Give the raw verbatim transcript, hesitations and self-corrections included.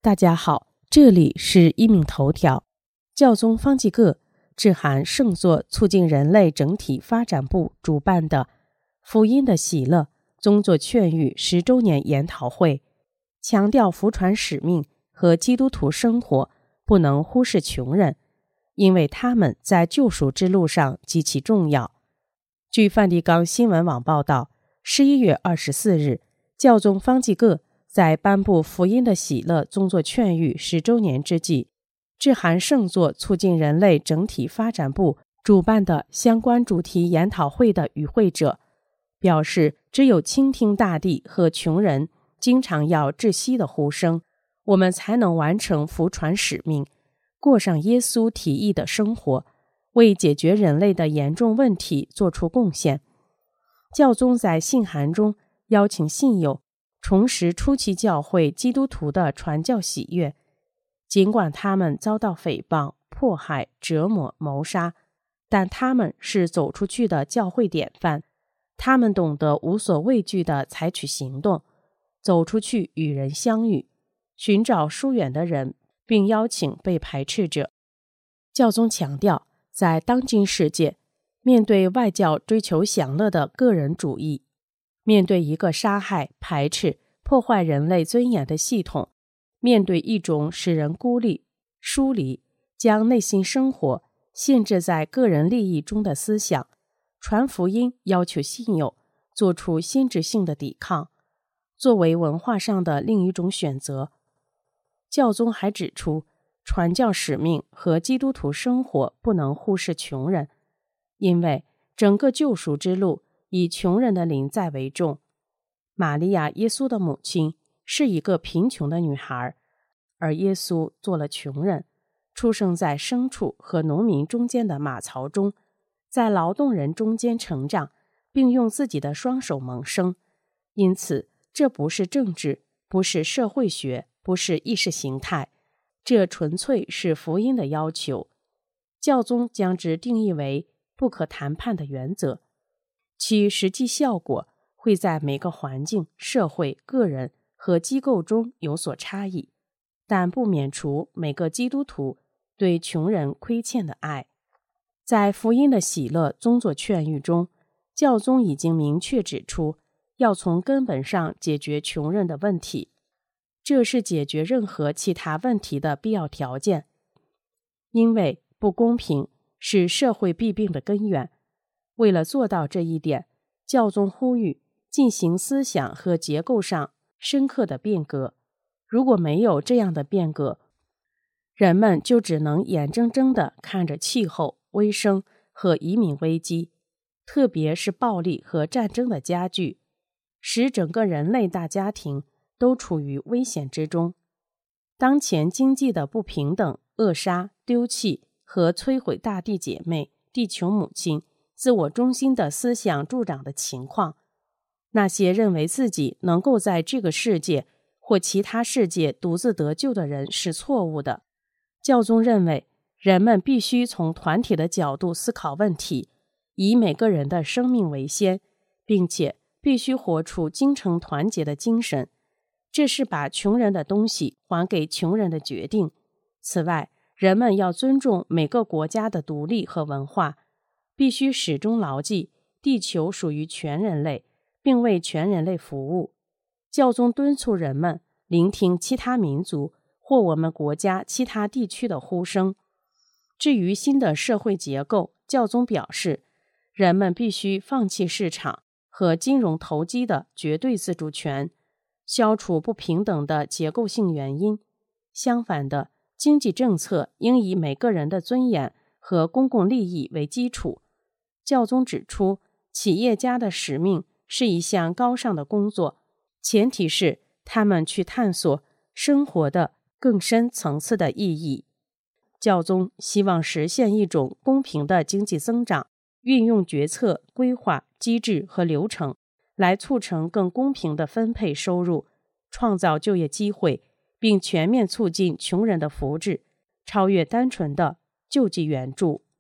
大家好，这里是一鸣头条。教宗方济各致函圣座促进人类整体发展部主办的福音的喜乐宗座劝谕十周年研讨会，强调福传使命和基督徒生活不能忽视穷人，因为他们在救赎之路上极其重要。据梵蒂冈新闻网报道，十一月二十四日，教宗方济各在颁布福音的喜乐宗座劝谕十周年之际，致函圣座促进人类整体发展部主办的相关主题研讨会的与会者，表示只有倾听大地和穷人经常要窒息的呼声，我们才能完成福传使命，过上耶稣提议的生活，为解决人类的严重问题做出贡献。教宗在信函中邀请信友重拾初期教会基督徒的传教喜悦，尽管他们遭到诽谤、迫害、折磨、谋杀，但他们是走出去的教会典范。他们懂得无所畏惧地采取行动，走出去与人相遇，寻找疏远的人，并邀请被排斥者。教宗强调，在当今世界，面对外教追求享乐的个人主义，面对一个杀害、排斥、破坏人类尊严的系统，面对一种使人孤立、疏离、将内心生活限制在个人利益中的思想，传福音要求信友做出心智性的抵抗，作为文化上的另一种选择。教宗还指出，传教使命和基督徒生活不能忽视穷人，因为整个救赎之路以穷人的临在为重。玛利亚耶稣的母亲是一个贫穷的女孩，而耶稣做了穷人，出生在牲畜和农民中间的马槽中，在劳动人中间成长，并用自己的双手谋生。因此，这不是政治，不是社会学，不是意识形态，这纯粹是福音的要求。教宗将之定义为不可谈判的原则，其实际效果会在每个环境、社会、个人和机构中有所差异，但不免除每个基督徒对穷人亏欠的爱。在福音的喜乐宗座劝谕中，教宗已经明确指出，要从根本上解决穷人的问题，这是解决任何其他问题的必要条件，因为不公平是社会弊病的根源。为了做到这一点，教宗呼吁进行思想和结构上深刻的变革。如果没有这样的变革，人们就只能眼睁睁地看着气候、卫生和移民危机，特别是暴力和战争的加剧，使整个人类大家庭都处于危险之中。当前经济的不平等、扼杀、丢弃和摧毁大地姐妹、地球母亲、自我中心的思想助长的情况，那些认为自己能够在这个世界或其他世界独自得救的人是错误的。教宗认为，人们必须从团体的角度思考问题，以每个人的生命为先，并且必须活出精诚团结的精神。这是把穷人的东西还给穷人的决定。此外，人们要尊重每个国家的独立和文化，必须始终牢记地球属于全人类，并为全人类服务。教宗敦促人们聆听其他民族或我们国家其他地区的呼声。至于新的社会结构，教宗表示，人们必须放弃市场和金融投机的绝对自主权，消除不平等的结构性原因。相反的，经济政策应以每个人的尊严和公共利益为基础。教宗指出，企业家的使命是一项高尚的工作，前提是他们去探索生活的更深层次的意义。教宗希望实现一种公平的经济增长，运用决策、规划、机制和流程来促成更公平的分配收入，创造就业机会，并全面促进穷人的福祉，超越单纯的救济援助。